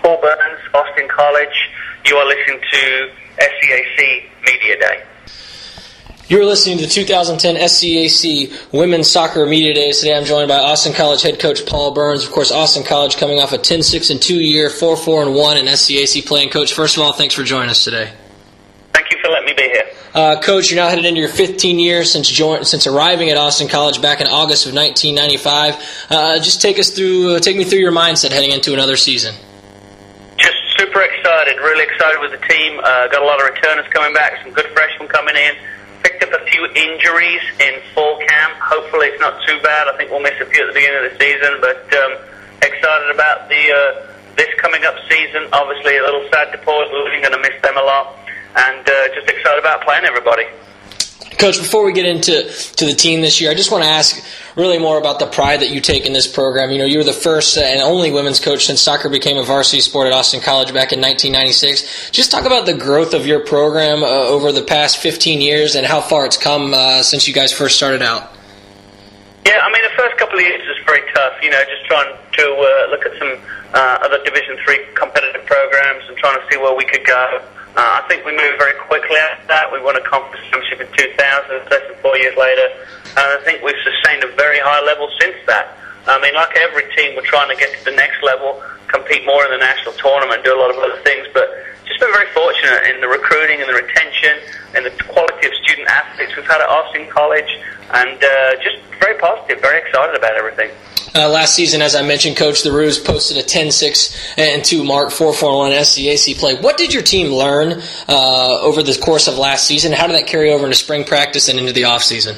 Paul Burns, Austin College. You are listening to SCAC Media Day. You're listening to the 2010 SCAC Women's Soccer Media Days. Today I'm joined by Austin College head coach Paul Burns. Of course, Austin College coming off a 10-6-2 year, 4-4-1 in SCAC play. And Coach, first of all, thanks for joining us today. Thank you for letting me be here. Coach, you're now headed into your 15th year since arriving at Austin College back in August of 1995. Just take me through your mindset heading into another season. Just super excited, really excited with the team. Got a lot of returners coming back, some good freshmen coming in. Picked up a few injuries in fall camp. Hopefully it's not too bad. I think we'll miss a few at the beginning of the season, but excited about this coming up season. Obviously a little sad to pause. We're going to miss them a lot. And just excited about playing everybody. Coach, before we get into the team this year, I just want to ask really more about the pride that you take in this program. You know, you were the first and only women's coach since soccer became a varsity sport at Austin College back in 1996. Just talk about the growth of your program over the past 15 years and how far it's come since you guys first started out. Yeah, I mean, the first couple of years was very tough, you know, just trying to look at some other Division III competitive programs and trying to see where we could go. I think we moved very quickly after that. We won a conference championship in 2000, less than 4 years later. And I think we've sustained a very high level since that. I mean, like every team, we're trying to get to the next level, compete more in the national tournament, do a lot of other things. But just been very fortunate in the recruiting and the retention and the quality of student athletes we've had at Austin College. And just very positive, very excited about everything. Last season, as I mentioned, Coach, the Roos posted a 10-6-2 mark, 4-4-1 SCAC play. What did your team learn over the course of last season? How did that carry over into spring practice and into the off-season?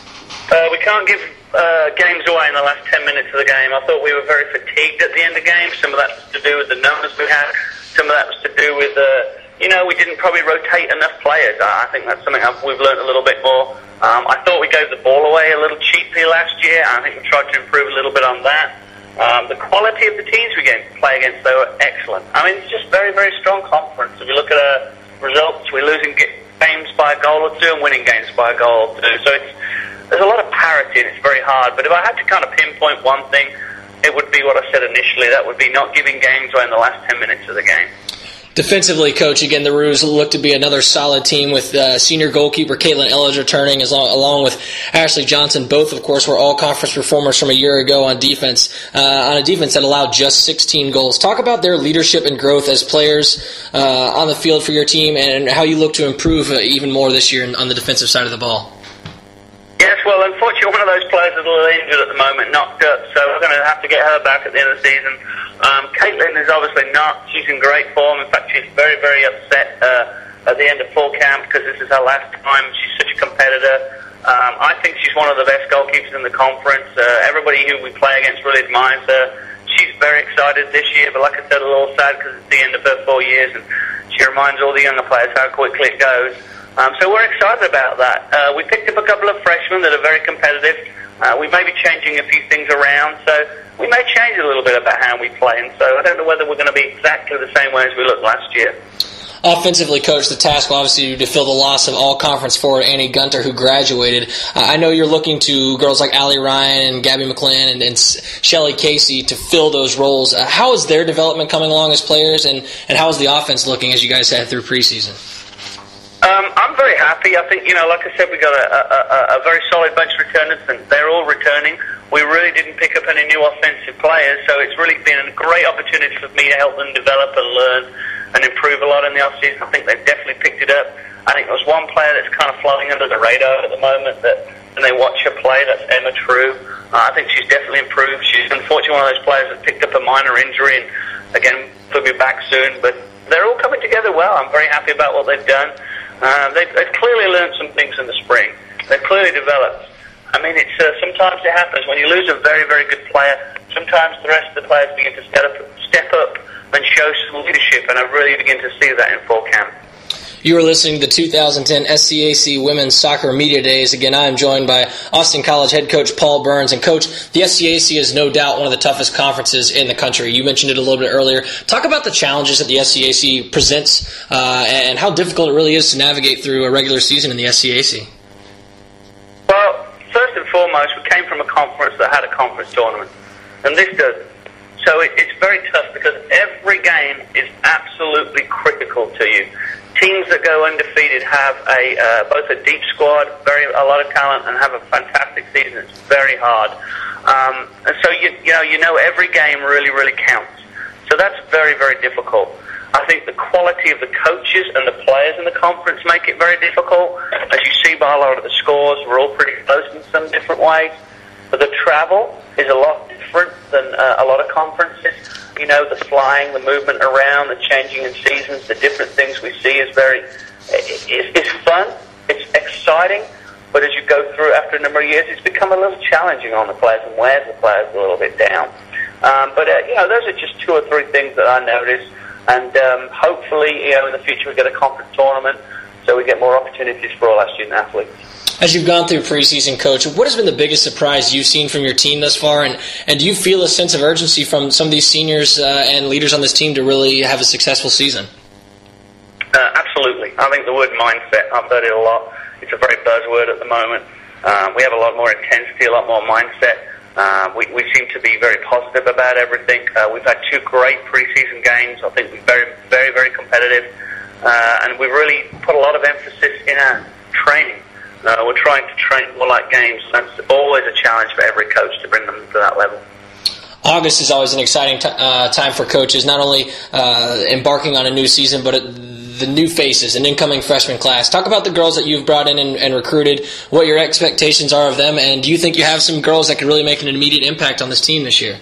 We can't give games away in the last 10 minutes of the game. I thought we were very fatigued at the end of the game. Some of that was to do with the numbers we had. Some of that was to do with, we didn't probably rotate enough players. I think that's something we've learned a little bit more. I thought we gave the ball away a little cheaply last year. I think we tried to improve a little bit on that. The quality of the teams we play against, they were excellent. I mean, it's just very, very strong conference. If you look at our results, we're losing games by a goal or two and winning games by a goal or two. So there's a lot of parity and it's very hard. But if I had to kind of pinpoint one thing, it would be what I said initially. That would be not giving games away in the last 10 minutes of the game. Defensively, Coach, again, the Roos look to be another solid team with senior goalkeeper Caitlin Elledge returning along with Ashley Johnson. Both, of course, were all-conference performers from a year ago on defense, on a defense that allowed just 16 goals. Talk about their leadership and growth as players on the field for your team and how you look to improve even more this year on the defensive side of the ball. Yes, well, unfortunately, one of those players is a little injured at the moment, knocked up, so we're going to have to get her back at the end of the season. Caitlin is obviously not. She's in great form. In fact, she's very, very upset at the end of fall camp because this is her last time. She's such a competitor. I think she's one of the best goalkeepers in the conference. Everybody who we play against really admires her. She's very excited this year, but like I said, a little sad because it's the end of her 4 years, and she reminds all the younger players how quickly it goes. So we're excited about that. We picked up a couple of freshmen that are very competitive. We may be changing a few things around, so we may change a little bit about how we play. And so I don't know whether we're going to be exactly the same way as we looked last year. Offensively, Coach, the task will obviously be to fill the loss of all-conference forward Annie Gunter, who graduated. I know you're looking to girls like Allie Ryan and Gabby McClan and Shelly Casey to fill those roles. How is their development coming along as players, and how is the offense looking as you guys head through preseason? I'm very happy. I think, like I said, we got a very solid bunch of returners, and they're all returning. We really didn't pick up any new offensive players, so it's really been a great opportunity for me to help them develop and learn and improve a lot in the offseason. I think they've definitely picked it up. I think there's one player that's kind of flying under the radar at the moment that when they watch her play, that's Emma True. I think she's definitely improved. She's unfortunately one of those players that picked up a minor injury and, again, will be back soon. But they're all coming together well. I'm very happy about what they've done. They've clearly learned some things in the spring. They've clearly developed. I mean, it's sometimes it happens when you lose a very, very good player. Sometimes the rest of the players begin to step up and show some leadership, and I really begin to see that in fall camp. You are listening to the 2010 SCAC Women's Soccer Media Days. Again, I am joined by Austin College head coach Paul Burns. And, Coach, the SCAC is no doubt one of the toughest conferences in the country. You mentioned it a little bit earlier. Talk about the challenges that the SCAC presents and how difficult it really is to navigate through a regular season in the SCAC. Well, first and foremost, we came from a conference that had a conference tournament, and this doesn't. So it's very tough because every game difficult to you. Teams that go undefeated have both a deep squad, a lot of talent, and have a fantastic season. It's very hard, and so you know every game really counts. So that's very, very difficult. I think the quality of the coaches and the players in the conference make it very difficult. As you see by a lot of the scores, we're all pretty close in some different ways. But the travel is a lot different than a lot of conferences. You know, the flying, the movement around, the changing in seasons, the different things we see is it's fun, it's exciting, but as you go through after a number of years, it's become a little challenging on the players and wears the players a little bit down. But those are just 2 or 3 things that I noticed, and hopefully, in the future we get a conference tournament, so we get more opportunities for all our student athletes. As you've gone through preseason, Coach, what has been the biggest surprise you've seen from your team thus far, and do you feel a sense of urgency from some of these seniors and leaders on this team to really have a successful season? Absolutely. I think the word mindset, I've heard it a lot. It's a very buzzword at the moment. We have a lot more intensity, a lot more mindset. We seem to be very positive about everything. We've had 2 great preseason games. I think we're very, very, very competitive. And we've really put a lot of emphasis in our training. We're trying to train more like games. That's always a challenge for every coach to bring them to that level. August is always an exciting time for coaches, not only embarking on a new season, but the new faces, an incoming freshman class. Talk about the girls that you've brought in and recruited, what your expectations are of them, and do you think you have some girls that could really make an immediate impact on this team this year?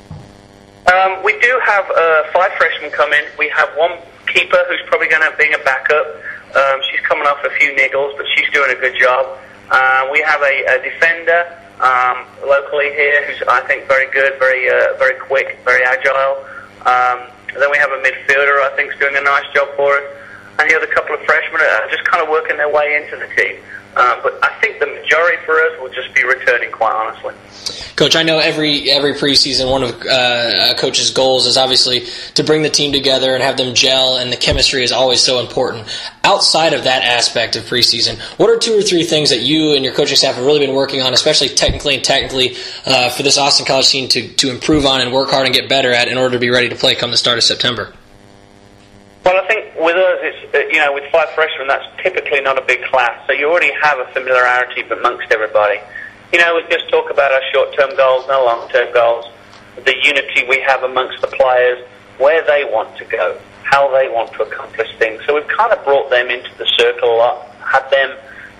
We do have 5 freshmen come in. We have 1 keeper who's probably going to be a backup. She's coming off a few niggles, but she's doing a good job. We have a defender locally here who's, I think, very good, very quick, very agile. Then we have a midfielder I think is doing a nice job for us. And the other couple of freshmen are just kind of working their way into the team. But I think the majority for us will just be returning, quite honestly. Coach, I know every preseason one of a coach's goals is obviously to bring the team together and have them gel, and the chemistry is always so important. Outside of that aspect of preseason, what are 2 or 3 things that you and your coaching staff have really been working on, especially technically and tactically, for this Austin College team to improve on and work hard and get better at in order to be ready to play come the start of September? Well, I think with us, it's with 5 freshmen, that's typically not a big class, so you already have a familiarity amongst everybody. We just talk about our short-term goals and our long-term goals, the unity we have amongst the players, where they want to go, how they want to accomplish things. So we've kind of brought them into the circle a lot, had them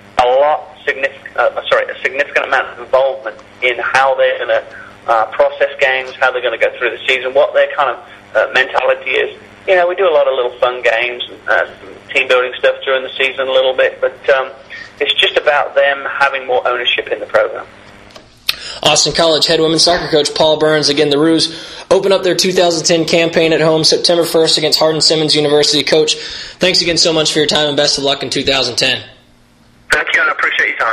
a significant amount of involvement in how they're going to process games, how they're going to go through the season, what their kind of mentality is. We do a lot of little fun games, team building stuff during the season a little bit, but it's just about them having more ownership in the program. Austin College head women's soccer coach Paul Burns. Again, the Roos open up their 2010 campaign at home September 1st against Hardin-Simmons University. Coach, thanks again so much for your time and best of luck in 2010. Thank you, and I appreciate your time.